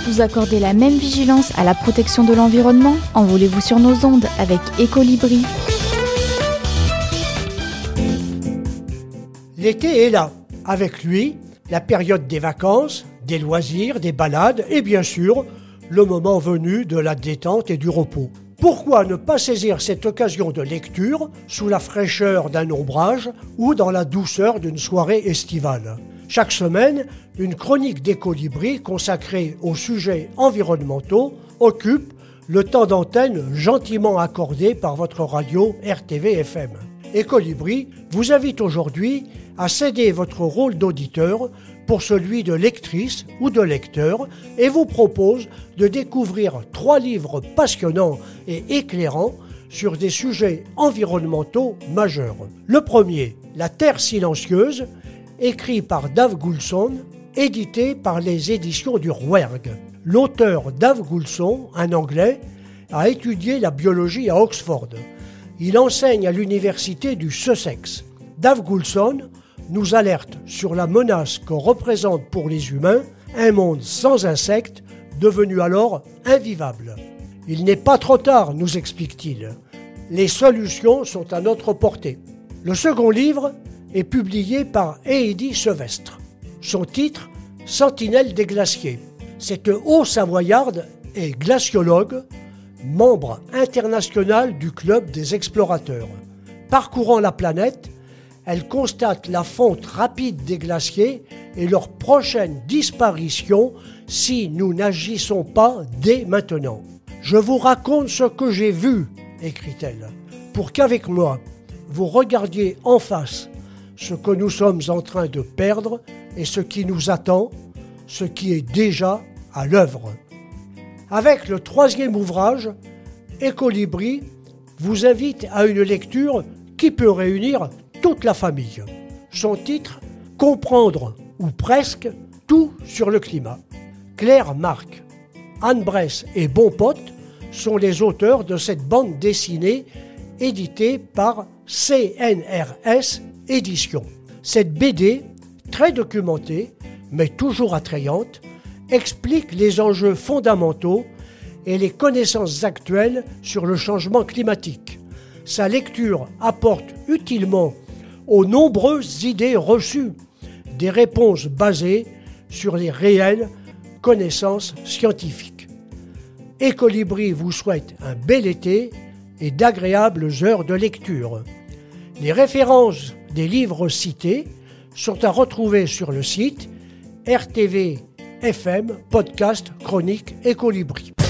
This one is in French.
Vous accordez la même vigilance à la protection de l'environnement? Envolez-vous sur nos ondes avec Ecolibri. L'été est là. Avec lui, la période des vacances, des loisirs, des balades et bien sûr, le moment venu de la détente et du repos. Pourquoi ne pas saisir cette occasion de lecture sous la fraîcheur d'un ombrage ou dans la douceur d'une soirée estivale? Chaque semaine, une chronique d'Ecolibri consacrée aux sujets environnementaux occupe le temps d'antenne gentiment accordé par votre radio RTV-FM. Ecolibri vous invite aujourd'hui à céder votre rôle d'auditeur pour celui de lectrice ou de lecteur et vous propose de découvrir 3 livres passionnants et éclairants sur des sujets environnementaux majeurs. Le premier, La Terre silencieuse, écrit par Dave Goulson, édité par les éditions du Rouergue. L'auteur Dave Goulson, un Anglais, a étudié la biologie à Oxford. Il enseigne à l'université du Sussex. Dave Goulson nous alerte sur la menace que représente pour les humains un monde sans insectes, devenu alors invivable. Il n'est pas trop tard, nous explique-t-il. Les solutions sont à notre portée. Le second livre est publié par Heidi Sevestre. Son titre, Sentinelle des glaciers. Cette Haut-Savoyarde est glaciologue, membre international du Club des explorateurs. Parcourant la planète, elle constate la fonte rapide des glaciers et leur prochaine disparition si nous n'agissons pas dès maintenant. « Je vous raconte ce que j'ai vu », écrit-elle, pour qu'avec moi, vous regardiez en face ce que nous sommes en train de perdre et ce qui nous attend, ce qui est déjà à l'œuvre. Avec le 3e ouvrage, Ecolibri vous invite à une lecture qui peut réunir toute la famille. Son titre, Comprendre, ou presque, tout sur le climat. Claire Marc, Anne Bresse et Bonpote sont les auteurs de cette bande dessinée éditée par CNRS Éditions. Cette BD, très documentée, mais toujours attrayante, explique les enjeux fondamentaux et les connaissances actuelles sur le changement climatique. Sa lecture apporte utilement aux nombreuses idées reçues, des réponses basées sur les réelles connaissances scientifiques. Ecolibri vous souhaite un bel été et d'agréables heures de lecture. Les références des livres cités sont à retrouver sur le site RTV FM Podcast Chronique Ecolibri.